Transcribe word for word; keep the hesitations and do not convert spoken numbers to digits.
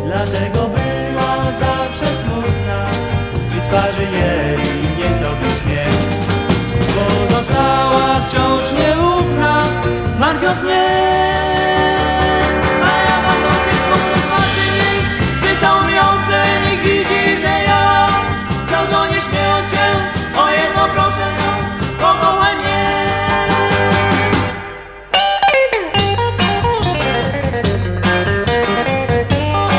dlatego była zawsze smutna i twarzy jej nie zdobył śmiech. Bo została wciąż nieufna, martwiąc mnie